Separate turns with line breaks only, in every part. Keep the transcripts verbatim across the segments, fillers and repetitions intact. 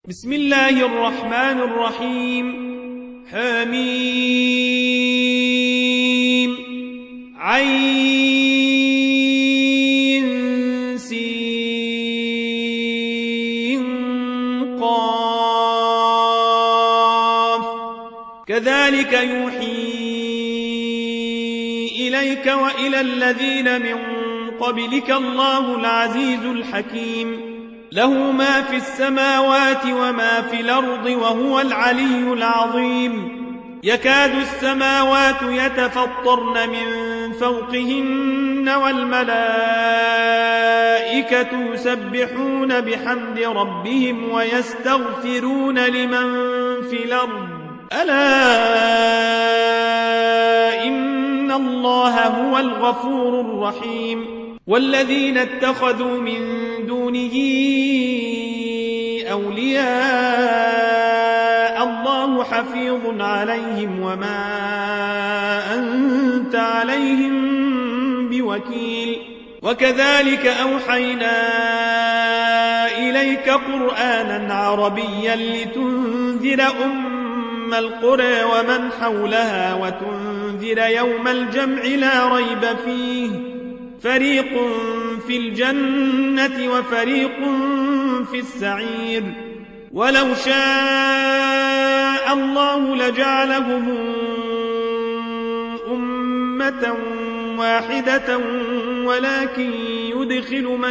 بسم الله الرحمن الرحيم. حميم عين سين قاف كذلك يوحي إليك وإلى الذين من قبلك الله العزيز الحكيم له ما في السماوات وما في الأرض وهو العلي العظيم. يكاد السماوات يتفطرن من فوقهن والملائكة يسبحون بحمد ربهم ويستغفرون لمن في الأرض ألا إن الله هو الغفور الرحيم. والذين اتخذوا من دونه أولياء الله حفيظ عليهم وما أنت عليهم بوكيل. وكذلك أوحينا إليك قرآنا عربيا لتنذر أم القرى ومن حولها وتنذر يوم الجمع لا ريب فيه فريق في الجنة وفريق في السعير. ولو شاء الله لجعلهم أمة واحدة ولكن يدخل من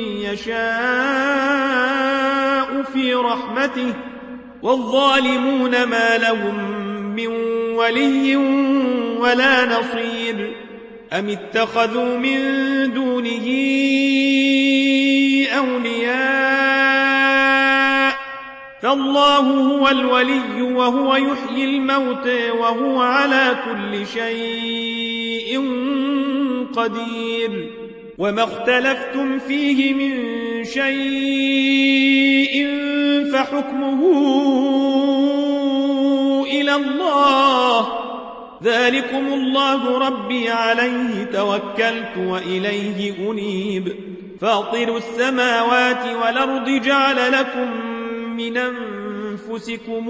يشاء في رحمته والظالمون ما لهم من ولي ولا نصير. أم اتخذوا من دونه أولياء فالله هو الولي وهو يحيي الموتى وهو على كل شيء قدير. وما اختلفتم فيه من شيء فحكمه إلى الله ذلكم الله ربي عليه توكلت وإليه أنيب. فاطر السماوات والأرض جعل لكم من أنفسكم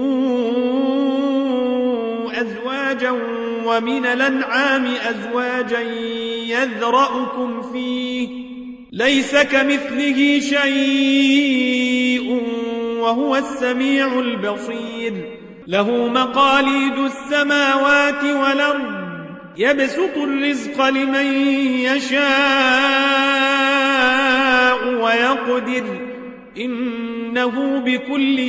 أزواجا ومن الأنعام أزواجا يذرأكم فيه ليس كمثله شيء وهو السميع البصير. له مقاليد السماوات والأرض يبسط الرزق لمن يشاء ويقدر إنه بكل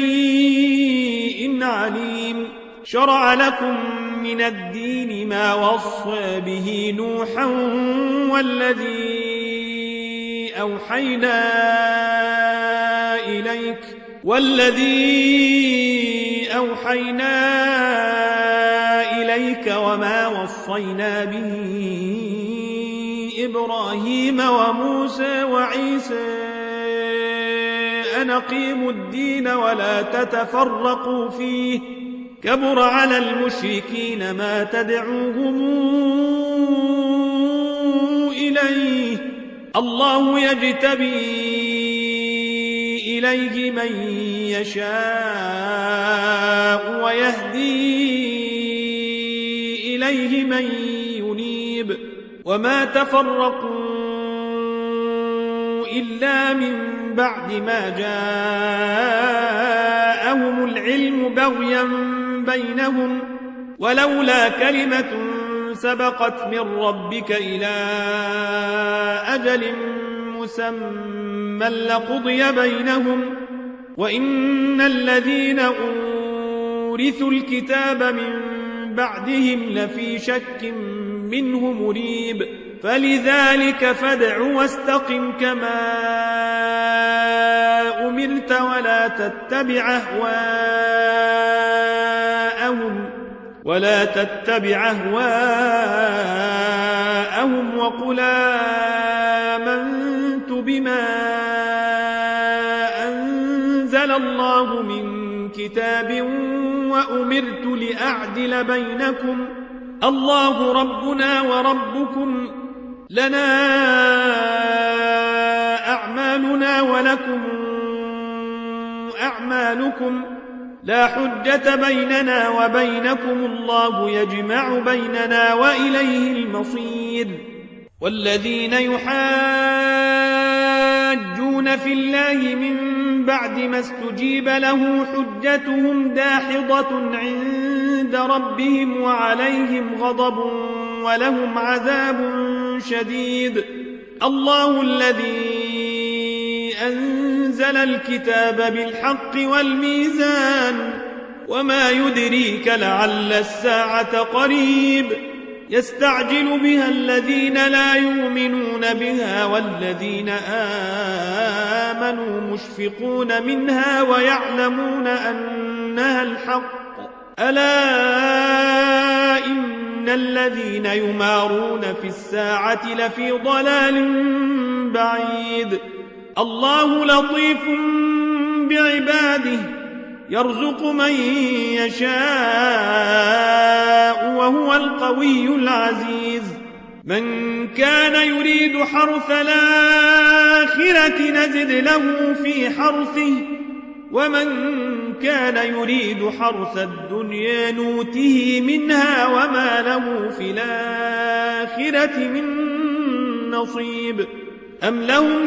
شيء عليم. شرع لكم من الدين ما وصى به نوحا والذي أوحينا إليك والذي أوحينا إليك وما وصينا به إبراهيم وموسى وعيسى أن أقيموا الدين ولا تتفرقوا فيه كبر على المشركين ما تدعوهم إليه الله يجتبي إليه من يشاء ويهدي إليه من ينيب. وما تفرقوا إلا من بعد ما جاءهم العلم بغيا بينهم ولولا كلمة سبقت من ربك إلى أجل مسمى لقضي بينهم وإن الذين أورثوا الكتاب من بعدهم لفي شك منه مريب. فلذلك فادع واستقم كما أمرت ولا تتبع أهواءهم ولا تتبع أهواءهم وقل آمنت بما أنزل الله من كتاب وأمرت لأعدل بينكم الله ربنا وربكم لنا أعمالنا ولكم أعمالكم لا حجة بيننا وبينكم الله يجمع بيننا وإليه المصير والذين يحاجون في الله من بعد ما استجيب له حجتهم داحضة عند ربهم وعليهم غضب ولهم عذاب شديد الله الذي أنزل الكتاب بالحق والميزان وما يدريك لعل الساعة قريب يستعجل بها الذين لا يؤمنون بها والذين آمنوا مشفقون منها ويعلمون أنها الحق ألا إن الذين يمارون في الساعة لفي ضلال بعيد الله لطيف بعباده يرزق من يشاء وهو القوي العزيز من كان يريد حرث الآخرة نزد له في حرثه ومن كان يريد حرث الدنيا نوته منها وما له في الآخرة من نصيب أم لهم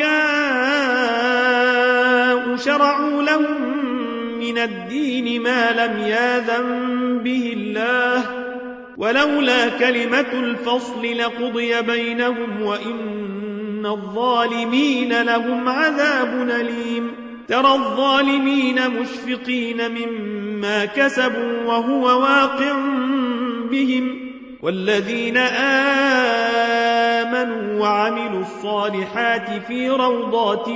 شركاء شرعوا لهم من الدين ما لم يأذن به الله ولولا كلمة الفصل لقضي بينهم وإن الظالمين لهم عذاب أليم ترى الظالمين مشفقين مما كسبوا وهو واقع بهم والذين آمنوا وعملوا الصالحات في روضات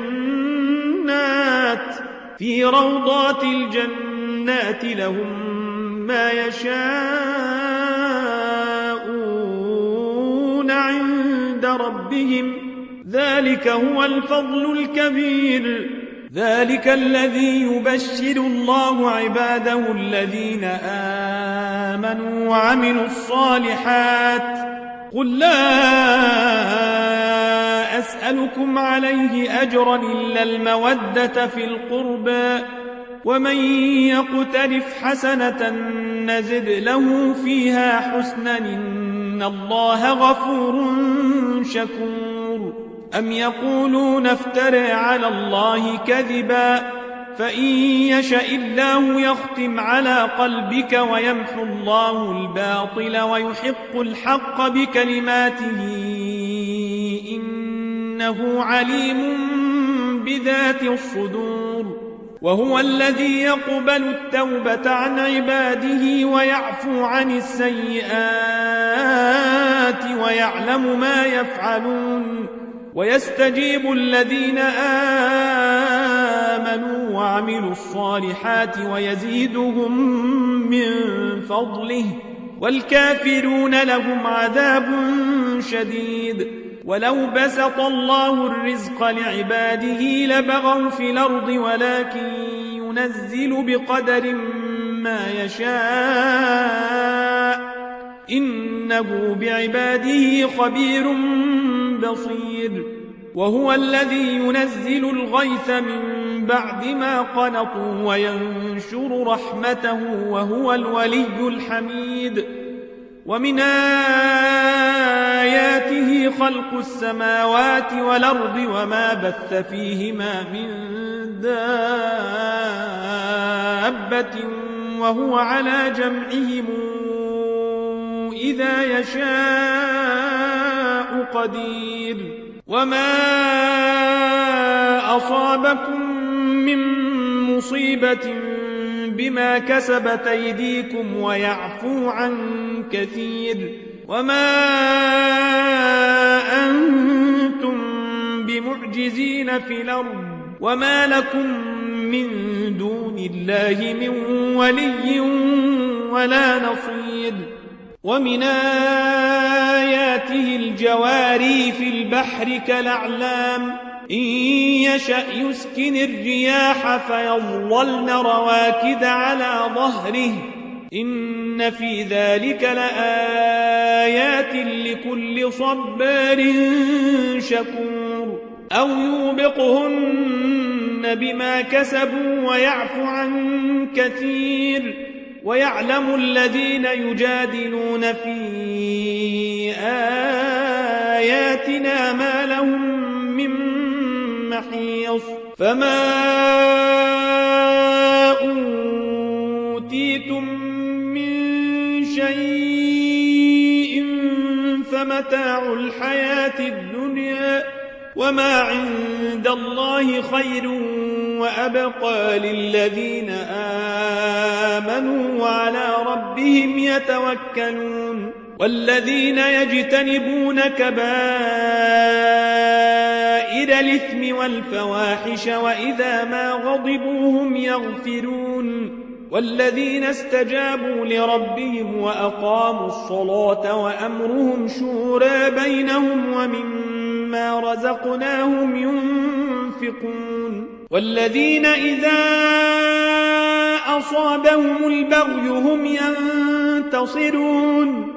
الجنات في روضات الجنات لهم ما يشاءون عند ربهم ذلك هو الفضل الكبير ذلك الذي يبشر الله عباده الذين آمنوا وعملوا الصالحات قل لا أسألكم عليه أجرا إلا المودة في القربى ومن يقترف حسنة نزد له فيها حسنا إن الله غفور شكور أم يقولون افترى على الله كذبا فإن يشاء الله يختم على قلبك ويمحو الله الباطل ويحق الحق بكلماته إنه عليم بذات الصدور وهو الذي يقبل التوبة عن عباده ويعفو عن السيئات ويعلم ما يفعلون ويستجيب الذين آمنوا وعملوا الصالحات ويزيدهم من فضله والكافرون لهم عذاب شديد ولو بسط الله الرزق لعباده لبغوا في الأرض ولكن ينزل بقدر ما يشاء إنه بعباده خبير بصير وهو الذي ينزل الغيث من بعد ما قنطوا وينشر رحمته وهو الولي الحميد ومن آياته خلق السماوات والأرض وما بث فيهما من دابة وهو على جمعهم إذا يشاء قدير وما أصابكم من مصيبة بما كسبت أيديكم ويعفو عن كثير وما أنتم بمعجزين في الأرض وما لكم من دون الله من ولي ولا نصير ومن آياته الجواري في البحر كالأعلام إن يشأ يسكن الرياح فيظللن رواكد على ظهره إن في ذلك لآيات لكل صبار شكور أو يوبقهن بما كسبوا ويعفو عن كثير ويعلم الذين يجادلون في آياتنا ما لهم من محيص فما أوتيتم من شيء فمتاع الحياة الدنيا وما عند الله خير وأبقى للذين آمنوا وعلى ربهم يتوكلون والذين يجتنبون كبائر الإثم والفواحش وإذا ما غضبوا هم يغفرون والذين استجابوا لربهم وأقاموا الصلاة وأمرهم شورى بينهم ومما رزقناهم ينفقون والذين إذا أصابهم البغي هم ينتصرون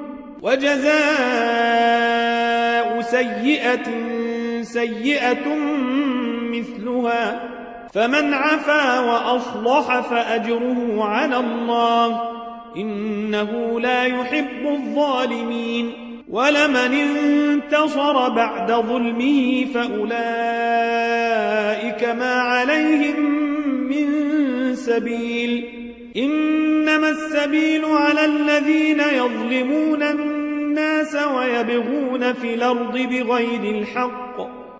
وجزاء سيئة سيئة مثلها فمن عفا وأصلح فأجره على الله إنه لا يحب الظالمين ولمن انتصر بعد ظلمه فأولئك ما عليهم من سبيل إنما السبيل على الذين يظلمون الناس ويبغون في الأرض بغير الحق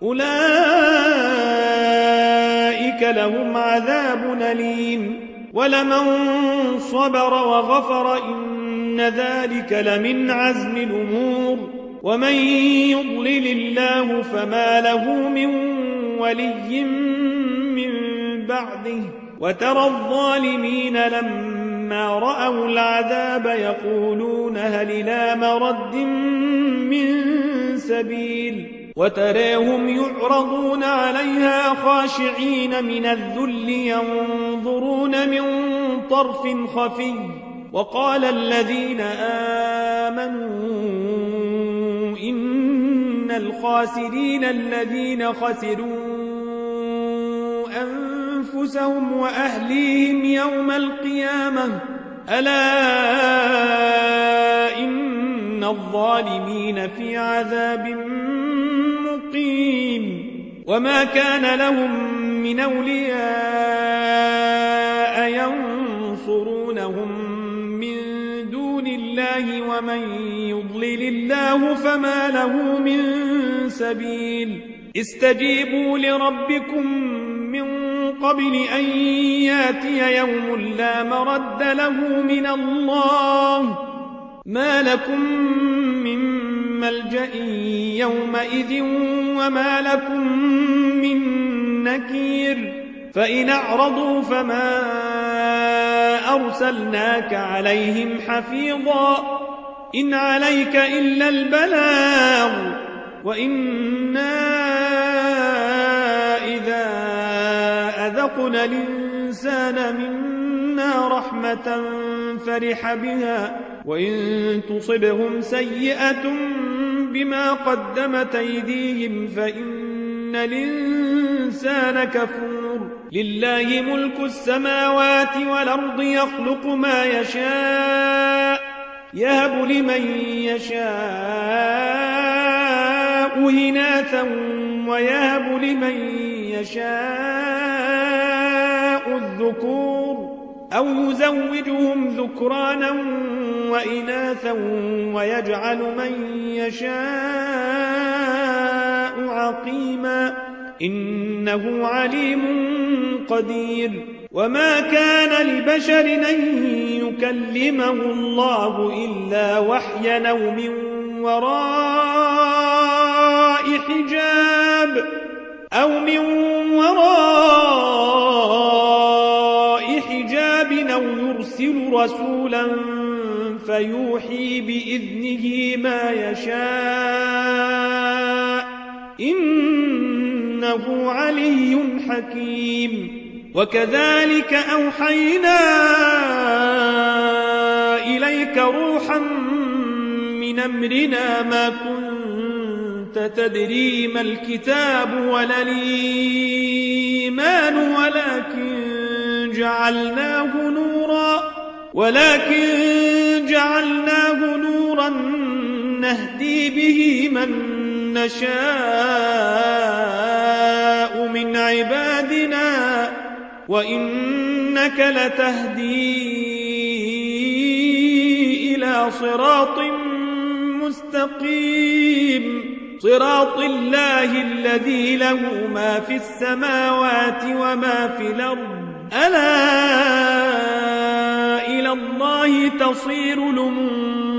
أولئك لهم عذاب أليم ولمن صبر وغفر إن ذلك لمن عزم الأمور ومن يضلل الله فما له من ولي من بعده وترى الظالمين لما رأوا العذاب يقولون هل إلى مرد من سبيل وتراهم يعرضون عليها خاشعين من الذل ينظرون من طرف خفي وقال الذين آمنوا إن الخاسرين الذين خسروا أنفسهم وأهليهم يوم القيامة ألا إن الظالمين في عذاب مقيم وما كان لهم من أولياء ينصرونهم من دون الله ومن يضلل الله فما له من سبيل استجيبوا لربكم من قبل أن ياتي يوم لا مرد له من الله ما لكم من ملجأ يومئذ وما لكم من نكير فإن أعرضوا فما أرسلناك عليهم حفيظا إن عليك إلا البلاغ وإنا إذا أذقنا الإنسان منا رحمة فرح بها وإن تصبهم سيئة بما قدمت أيديهم فإن الإنسان كفور لله ملك السماوات والأرض يخلق ما يشاء يهب لمن يشاء إناثا ويهب لمن يشاء الذكور أو يزوجهم ذكرانا وإناثا ويجعل من يشاء عقيما إنه عليم قدير وما كان لبشر أن يكلمه الله إلا وحيا أو من وراء حجاب أو من وراء حجاب أو يرسل رسولا فيوحي بإذنه ما يشاء إنه علي حكيم وكذلك أوحينا إليك روحا من أمرنا ما كنت تدري ما الكتاب ولا الإيمان الإيمان ولكن جعلناه نورا ولكن جعلناه نورا نهدي به من نشاء من عبادنا وإنك لتهدي إلى صراط مستقيم صراط الله الذي له ما في السماوات وما في الأرض ألا إلى الله تصير الأمور